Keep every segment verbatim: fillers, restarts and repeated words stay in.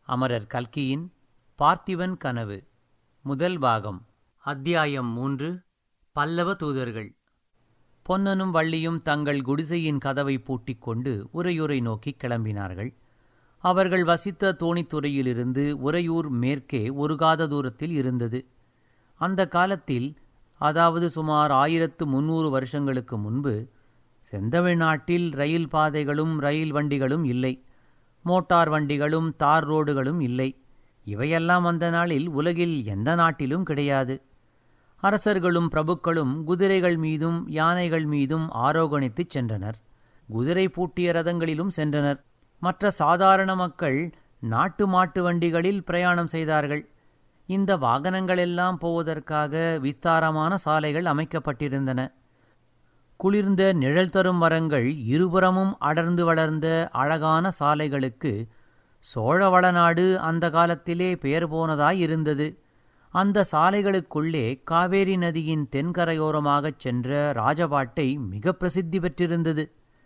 அமரர் கல்கியின் பார்த்திபன் கனவு முதல் பாகம். அத்தியாயம் மூன்று. பல்லவ தூதர்கள். பொன்னனும் வள்ளியும் தங்கள் குடிசையின் கதவை பூட்டிக் கொண்டு உறையூரை நோக்கி கிளம்பினார்கள். அவர்கள் வசித்த தோணித்துறையிலிருந்து உறையூர் மேற்கே ஒரு காத தூரத்தில் இருந்தது. அந்த காலத்தில், அதாவது சுமார் ஆயிரத்து முன்னூறு வருஷங்களுக்கு முன்பு, செந்தமிழ்நாட்டில் ரயில் பாதைகளும் ரயில் வண்டிகளும் இல்லை. மோட்டார் வண்டிகளும் தார் ரோடுகளும் இல்லை. இவையெல்லாம் அந்த நாளில் உலகில் எந்த நாட்டிலும் கிடையாது. அரசர்களும் பிரபுக்களும் குதிரைகள் மீதும் யானைகள் மீதும் ஆரோகணித்துச் சென்றனர். குதிரை பூட்டிய ரதங்களிலும் சென்றனர். மற்ற சாதாரண மக்கள் நாட்டு மாட்டு வண்டிகளில் பிரயாணம் செய்தார்கள். இந்த வாகனங்களெல்லாம் போவதற்காக விஸ்தாரமான சாலைகள் அமைக்கப்பட்டிருந்தன. குளிர்ந்த நிழல் தரும் மரங்கள் இருபுறமும் அடர்ந்து வளர்ந்த அழகான சாலைகளுக்கு சோழவளநாடு அந்த காலத்திலே பெயர் போனதாயிருந்தது. அந்த சாலைகளுக்குள்ளே காவேரி நதியின் தென்கரையோரமாகச் சென்ற ராஜபாட்டை மிக பிரசித்தி பெற்றிருந்தது.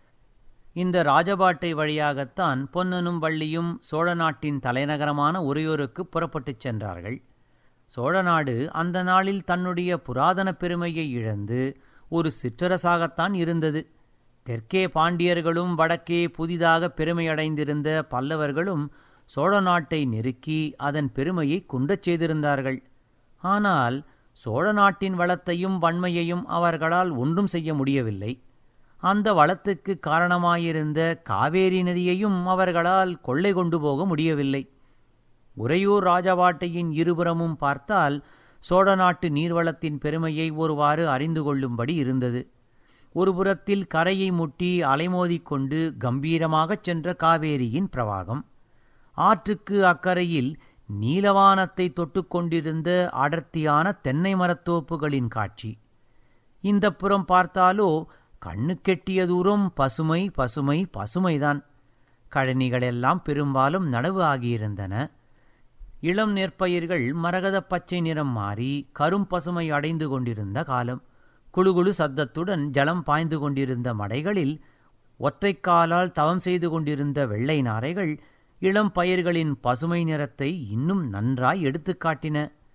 இந்த ராஜபாட்டை வழியாகத்தான் பொன்னனும் வள்ளியும் சோழ நாட்டின் தலைநகரமான உறையூருக்கு புறப்பட்டுச் சென்றார்கள். சோழநாடு அந்த நாளில் தன்னுடைய புராதன பெருமையை இழந்து ஒரு சிற்றரசாகத்தான் இருந்தது. தெற்கே பாண்டியர்களும் வடக்கே புதிதாக பெருமையடைந்திருந்த பல்லவர்களும் சோழ நாட்டை நெருக்கி அதன் பெருமையை குன்றச் செய்திருந்தார்கள். ஆனால் சோழ நாட்டின் வளத்தையும் வன்மையையும் அவர்களால் ஒன்றும் செய்ய முடியவில்லை. அந்த வளத்துக்கு காரணமாயிருந்த காவேரி நதியையும் அவர்களால் கொள்ளை கொண்டு போக முடியவில்லை. உறையூர் ராஜபாட்டையின் இருபுறமும் பார்த்தால் சோழ நாட்டு நீர்வளத்தின் பெருமையை ஒருவாறு அறிந்து கொள்ளும்படி இருந்தது. ஒரு புறத்தில் கரையை முட்டி அலைமோதிக்கொண்டு கம்பீரமாகச் சென்ற காவேரியின் பிரவாகம், ஆற்றுக்கு அக்கரையில் நீலவானத்தை தொட்டுக்கொண்டிருந்த அடர்த்தியான தென்னை மரத்தோப்புகளின் காட்சி. இந்த புறம் பார்த்தாலோ கண்ணுக்கெட்டிய தூரம் பசுமை பசுமை பசுமைதான். கழனிகளெல்லாம் பெரும்பாலும் நடவு ஆகியிருந்தன. இளம் நெற்பயிர்கள் மரகத பச்சை நிறம் மாறி கரும்பசுமை அடைந்து கொண்டிருந்த காலம். குழுகுழு சத்தத்துடன் ஜலம் பாய்ந்து கொண்டிருந்த மடைகளில் ஒற்றைக்காலால் தவம் செய்து கொண்டிருந்த வெள்ளை நாரைகள் இளம் பயிர்களின் பசுமை நிறத்தை இன்னும் நன்றாய் எடுத்துக் காட்டின.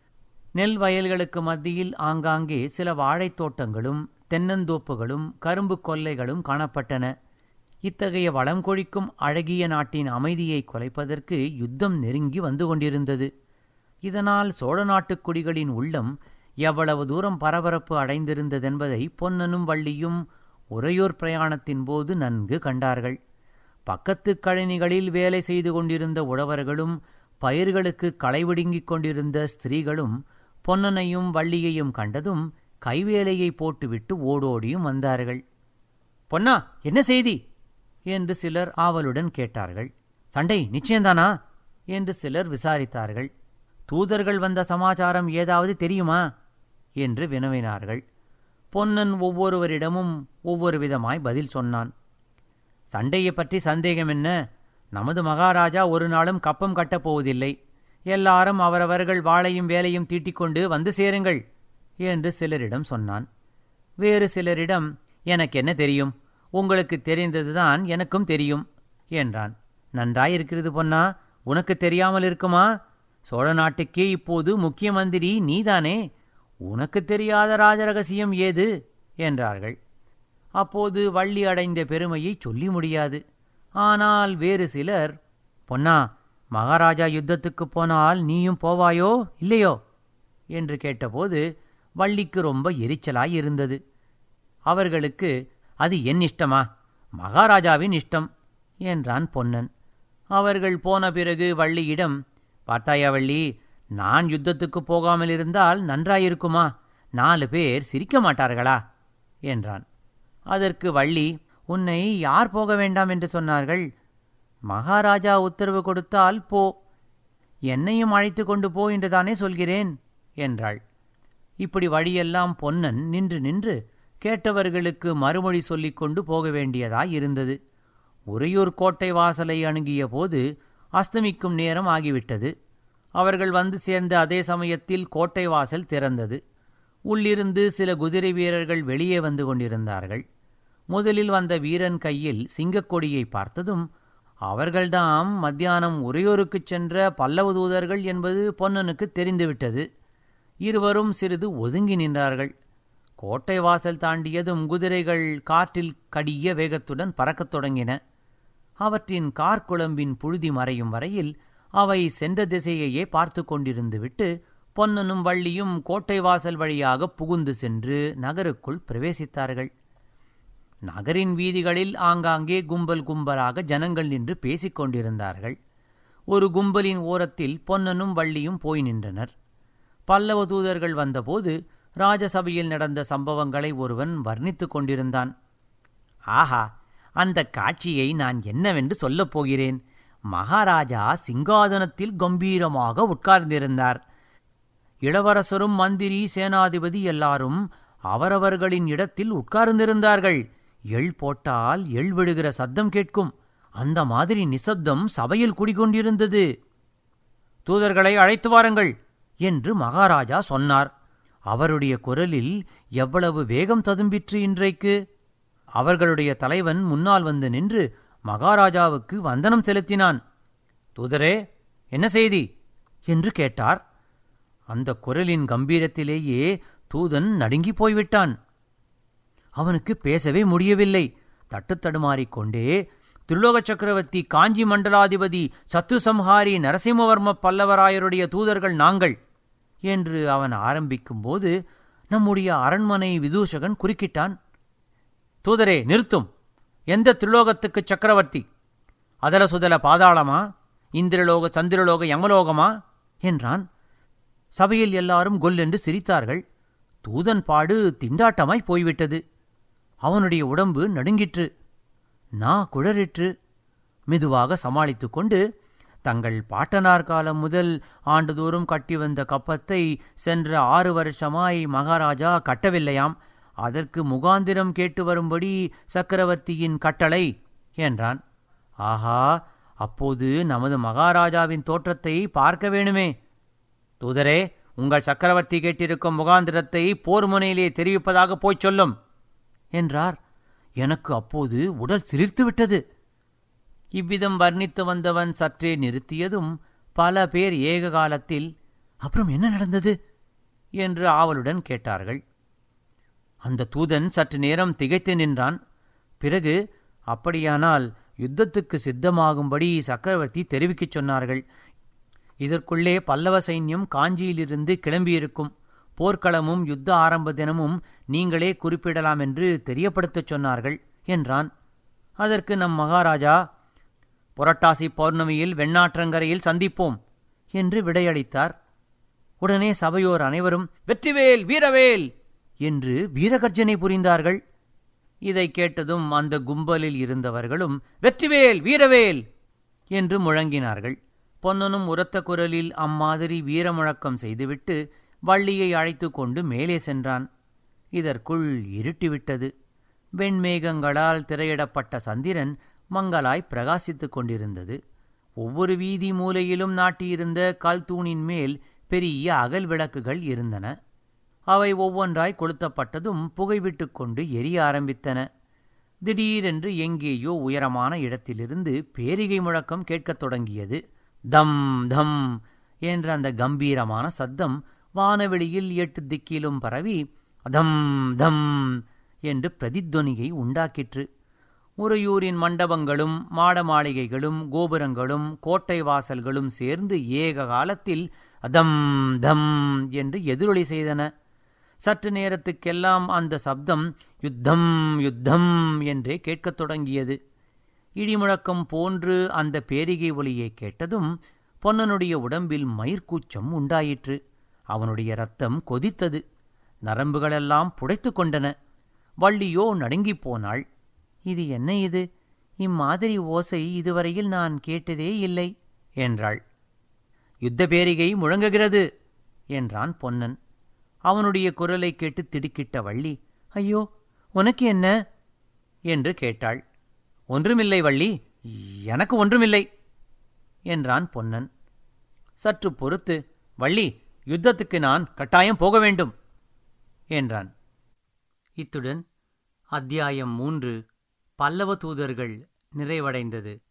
நெல் வயல்களுக்கு மத்தியில் ஆங்காங்கே சில வாழைத் தோட்டங்களும் தென்னந்தோப்புகளும் கரும்பு கொல்லைகளும் காணப்பட்டன. இத்தகைய வளம் கொழிக்கும் அழகிய நாட்டின் அமைதியை குலைப்பதற்கு யுத்தம் நெருங்கி வந்து கொண்டிருந்தது. இதனால் சோழ நாட்டுக் குடிகளின் உள்ளம் எவ்வளவு தூரம் பரபரப்பு அடைந்திருந்ததென்பதை பொன்னனும் வள்ளியும் உறையூர் பிரயாணத்தின் போது நன்கு கண்டார்கள். பக்கத்து கழனிகளில் வேலை செய்து கொண்டிருந்த உழவர்களும் பயிர்களுக்கு களைவிடுங்கிக் கொண்டிருந்த ஸ்திரீகளும் பொன்னனையும் வள்ளியையும் கண்டதும் கைவேலையை போட்டுவிட்டு ஓடோடியும் வந்தார்கள். பொன்னா, என்ன செய்தி என்று சிலர் ஆவலுடன் கேட்டார்கள். சண்டை நிச்சயந்தானா என்று சிலர் விசாரித்தார்கள். தூதர்கள் வந்த சமாச்சாரம் ஏதாவது தெரியுமா என்று வினவினார்கள். பொன்னன் ஒவ்வொருவரிடமும் ஒவ்வொரு விதமாய் பதில் சொன்னான். சண்டையை பற்றி சந்தேகம் என்ன? நமது மகாராஜா ஒரு நாளும் கப்பம் கட்டப்போவதில்லை. எல்லாரும் அவரவர்கள் வாளையும் வேலையும் தீட்டிக்கொண்டு வந்து சேருங்கள் என்று சிலரிடம் சொன்னான். வேறு சிலரிடம், எனக்கு என்ன தெரியும், உங்களுக்கு தெரிந்ததுதான் எனக்கும் தெரியும் என்றான். நன்றாயிருக்கிறது பொன்னா, உனக்கு தெரியாமல் இருக்குமா? சோழ நாட்டுக்கே இப்போது முக்கிய மந்திரி நீதானே, உனக்கு தெரியாத ராஜரகசியம் ஏது என்றார்கள். அப்போது வள்ளி அடைந்த பெருமையை சொல்லி முடியாது. ஆனால் வேறு சிலர், பொன்னா, மகாராஜா யுத்தத்துக்குப் போனால் நீயும் போவாயோ இல்லையோ என்று கேட்டபோது வள்ளிக்கு ரொம்ப எரிச்சலாயிருந்தது. அவர்களுக்கு, அது என் இஷ்டமா, மகாராஜாவின் இஷ்டம் என்றான் பொன்னன். அவர்கள் போன பிறகு வள்ளியிடம், பார்த்தாயா வள்ளி, நான் யுத்தத்துக்கு போகாமல் இருந்தால் நன்றாயிருக்குமா? நாலு பேர் சிரிக்க மாட்டார்களா என்றான். அதற்கு வள்ளி, உன்னை யார் போக வேண்டாம் என்று சொன்னார்கள்? மகாராஜா உத்தரவு கொடுத்தால் போ, என்னையும் அழைத்து கொண்டு போ என்றுதானே சொல்கிறேன் என்றாள். இப்படி வழியெல்லாம் பொன்னன் நின்று நின்று கேட்டவர்களுக்கு மறுமொழி சொல்லிக் கொண்டு போக வேண்டியதாயிருந்தது. உறையூர் கோட்டை வாசலை அணுகிய போது அஸ்தமிக்கும் நேரம் ஆகிவிட்டது. அவர்கள் வந்து சேர்ந்த அதே சமயத்தில் கோட்டை வாசல் திறந்தது. உள்ளிருந்து சில குதிரை வீரர்கள் வெளியே வந்து கொண்டிருந்தார்கள். முதலில் வந்த வீரன் கையில் சிங்கக்கொடியை பார்த்ததும் அவர்கள்தாம் மத்தியானம் உறையூருக்குச் சென்ற பல்லவ தூதர்கள் என்பது பொன்னனுக்கு தெரிந்துவிட்டது. இருவரும் சிறிது ஒதுங்கி நின்றார்கள். கோட்டை வாசல் தாண்டியதும் குதிரைகள் காற்றில் கடிய வேகத்துடன் பறக்கத் தொடங்கின. அவற்றின் கார்குழம்பின் புழுதி மறையும் வரையில் அவை சென்ற திசையையே பார்த்து கொண்டிருந்து விட்டு பொன்னனும் வள்ளியும் கோட்டை வாசல் வழியாக புகுந்து சென்று நகருக்குள் பிரவேசித்தார்கள். நகரின் வீதிகளில் ஆங்காங்கே கும்பல் கும்பலாக ஜனங்கள் நின்று பேசிக் கொண்டிருந்தார்கள். ஒரு கும்பலின் ஓரத்தில் பொன்னனும் வள்ளியும் போய் நின்றனர். பல்லவ தூதர்கள் வந்தபோது ராஜசபையில் நடந்த சம்பவங்களை ஒருவன் வர்ணித்துக் கொண்டிருந்தான். ஆஹா, அந்த காட்சியை நான் என்னவென்று சொல்லப் போகிறேன். மகாராஜா சிங்காதனத்தில் கம்பீரமாக உட்கார்ந்திருந்தார். இளவரசரும் மந்திரி சேனாதிபதி எல்லாரும் அவரவர்களின் இடத்தில் உட்கார்ந்திருந்தார்கள். எள் போட்டால் எள் விடுகிற சத்தம் கேட்கும். அந்த மாதிரி நிசப்தம் சபையில் குடிகொண்டிருந்தது. தூதர்களை அழைத்து வாருங்கள் என்று மகாராஜா சொன்னார். அவருடைய குரலில் எவ்வளவு வேகம் ததும்பிற்று இன்றைக்கு! அவர்களுடைய தலைவன் முன்னால் வந்து நின்று மகாராஜாவுக்கு வந்தனம் செலுத்தினான். தூதரே, என்ன செய்தி என்று கேட்டார். அந்த குரலின் கம்பீரத்திலேயே தூதன் நடுங்கி போய்விட்டான். அவனுக்கு பேசவே முடியவில்லை. தட்டுத்தடுமாறிக்கொண்டே, திருலோக சக்கரவர்த்தி, காஞ்சி மண்டலாதிபதி, சத்ருசம்ஹாரி நரசிம்மவர்ம பல்லவராயருடைய தூதர்கள் நாங்கள் என்று அவன் ஆரம்பிக்கும்போது நம்முடைய அரண்மனை விதூஷகன் குறுக்கிட்டான். தூதரே, நிறுத்தும். எந்த திருலோகத்துக்கு சக்கரவர்த்தி? அதல சுதல பாதாளமா? இந்திரலோக சந்திரலோக யமலோகமா என்றான். சபையில் எல்லாரும் கொல்லென்று சிரித்தார்கள். தூதன் பாடு திண்டாட்டமாய் போய்விட்டது. அவனுடைய உடம்பு நடுங்கிற்று. நா குழறிற்று. மெதுவாக சமாளித்து கொண்டு, தங்கள் பாட்டனார் காலம் முதல் ஆண்டுதோறும் கட்டி வந்த கப்பத்தை சென்ற ஆறு வருஷமாய் மகாராஜா கட்டவில்லையாம். அதற்கு முகாந்திரம் கேட்டு வரும்படி சக்கரவர்த்தியின் கட்டளை என்றான். ஆஹா, அப்போது நமது மகாராஜாவின் தோற்றத்தை பார்க்க வேணுமே. தூதரே, உங்கள் சக்கரவர்த்தி கேட்டிருக்கும் முகாந்திரத்தை போர் முனையிலே தெரிவிப்பதாக போய்ச் சொல்லும் என்றார். எனக்கு அப்போது உடல் சிலிர்த்துவிட்டது. இவ்விதம் வர்ணித்து வந்தவன் சற்றே நிறுத்தியதும் பல பேர் ஏக காலத்தில், அப்புறம் என்ன நடந்தது என்று ஆவலுடன் கேட்டார்கள். அந்த தூதன் சற்று நேரம் திகைத்து நின்றான். பிறகு, அப்படியானால் யுத்தத்துக்கு சித்தமாகும்படி சக்கரவர்த்தி தெரிவிக்கச் சொன்னார்கள். இதற்குள்ளே பல்லவ சைன்யம் காஞ்சியிலிருந்து கிளம்பியிருக்கும். போர்க்களமும் யுத்த ஆரம்ப தினமும் நீங்களே குறிப்பிடலாம் என்று தெரியப்படுத்தச் சொன்னார்கள் என்றான். அதற்கு நம் மகாராஜா, புரட்டாசி பௌர்ணமியில் வெண்ணாற்றங்கரையில் சந்திப்போம் என்று விடையளித்தார். உடனே சபையோர் அனைவரும் வெற்றிவேல் வீரவேல் என்று வீரகர்ஜனை புரிந்தார்கள். இதை கேட்டதும் அந்த கும்பலில் இருந்தவர்களும் வெற்றிவேல் வீரவேல் என்று முழங்கினார்கள். பொன்னனும் உரத்த குரலில் அம்மாதிரி வீரமுழக்கம் செய்துவிட்டு வள்ளியை அழைத்து கொண்டு மேலே சென்றான். இதற்குள் இருட்டிவிட்டது. வெண்மேகங்களால் திரையிடப்பட்ட சந்திரன் மங்களாய் பிரகாசித்துக் கொண்டிருந்தது. ஒவ்வொரு வீதி மூலையிலும் நாட்டியிருந்த கல் தூணின் மேல் பெரிய அகல் விளக்குகள் இருந்தன. அவை ஒவ்வொன்றாய் கொளுத்தப்பட்டதும் புகைவிட்டு கொண்டு எரிய ஆரம்பித்தன. திடீரென்று எங்கேயோ உயரமான இடத்திலிருந்து பேரிகை முழக்கம் கேட்கத் தொடங்கியது. தம் தம் என்ற அந்த கம்பீரமான சத்தம் வானவெளியில் எட்டு திக்கிலும் பரவி தம் தம் என்று பிரதித்வனியை உண்டாக்கிற்று. உறையூரின் மண்டபங்களும் மாட மாளிகைகளும் கோபுரங்களும் கோட்டை வாசல்களும் சேர்ந்து ஏக காலத்தில் தம் தம் என்று எதிரொலி செய்தன. சற்று நேரத்துக்கெல்லாம் அந்த சப்தம் யுத்தம் யுத்தம் என்றே கேட்கத் தொடங்கியது. இடிமுழக்கம் போன்று அந்த பேரிகை ஒலியை கேட்டதும் பொன்னனுடைய உடம்பில் மயிர்கூச்சம் உண்டாயிற்று. அவனுடைய இரத்தம் கொதித்தது. நரம்புகளெல்லாம் புடைத்து கொண்டன. வள்ளியோ நடுங்கிப் போனாள். இது என்ன இது? இம்மாதிரி ஓசை இதுவரையில் நான் கேட்டதே இல்லை என்றாள். யுத்த பேரிகை முழங்குகிறது என்றான் பொன்னன். அவனுடைய குரலை கேட்டு திடுக்கிட்ட வள்ளி, ஐயோ, உனக்கு என்ன என்று கேட்டாள். ஒன்றுமில்லை வள்ளி, எனக்கு ஒன்றுமில்லை என்றான் பொன்னன். சற்று பொறுத்து, வள்ளி, யுத்தத்துக்கு நான் கட்டாயம் போக வேண்டும் என்றான். இத்துடன் அத்தியாயம் மூன்று பல்லவ தூதர்கள் நிறைவடைந்தது.